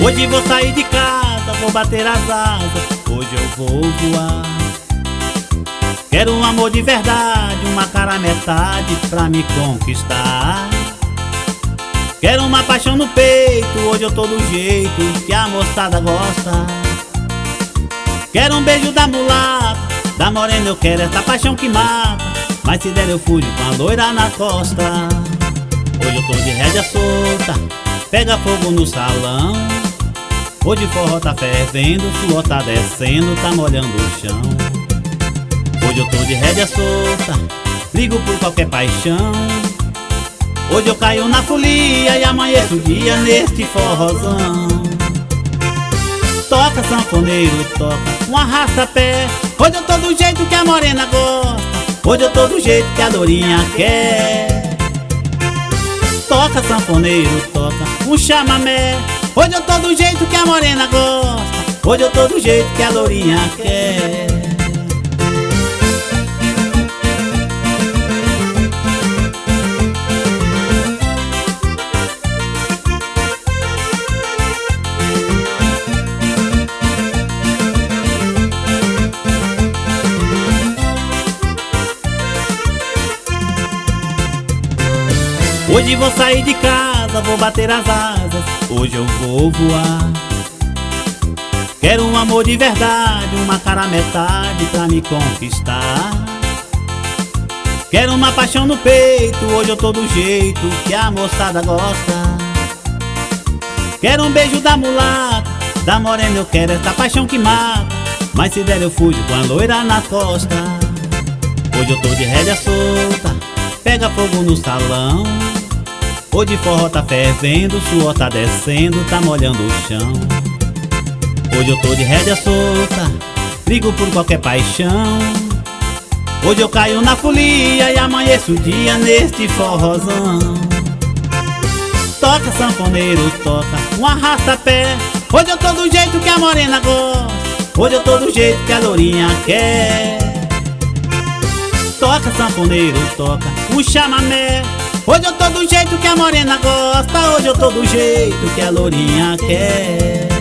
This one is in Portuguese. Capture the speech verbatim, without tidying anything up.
Hoje vou sair de casa, vou bater as asas, hoje eu vou voar. Quero um amor de verdade, uma cara metade pra me conquistar. Quero uma paixão no peito, hoje eu tô do jeito que a moçada gosta. Quero um beijo da mulata, da morena eu quero essa paixão que mata. Mas se der eu fujo com a loira na costa. Hoje eu tô de rédea solta, pega fogo no salão. Hoje o forró tá fervendo, o suor tá descendo, tá molhando o chão. Hoje eu tô de rédea solta, brigo por qualquer paixão. Hoje eu caio na folia e amanheço o dia neste forrozão. Toca sanfoneiro, toca um arrasta-pé. Hoje eu tô do jeito que a morena gosta, hoje eu tô do jeito que a lourinha quer. Toca sanfoneiro, toca um chamamé. Hoje eu tô do jeito que a morena gosta, hoje eu tô do jeito que a lourinha quer. Hoje vou sair de casa, vou bater as asas, hoje eu vou voar. Quero um amor de verdade, uma cara metade pra me conquistar. Quero uma paixão no peito, hoje eu tô do jeito que a moçada gosta. Quero um beijo da mulata, da morena eu quero essa paixão que mata. Mas se der eu fujo com a loira na costa. Hoje eu tô de rédea solta, pega fogo no salão. Hoje forró tá fervendo, o suor tá descendo, tá molhando o chão. Hoje eu tô de rédea solta, brigo por qualquer paixão. Hoje eu caio na folia e amanheço o dia neste forrozão. Toca sanfoneiro, toca um arrasta-pé. Hoje eu tô do jeito que a morena gosta, hoje eu tô do jeito que a lourinha quer. Toca sanfoneiro, toca um chamamé. Hoje eu tô do jeito que a morena gosta, hoje eu tô do jeito que a lourinha quer.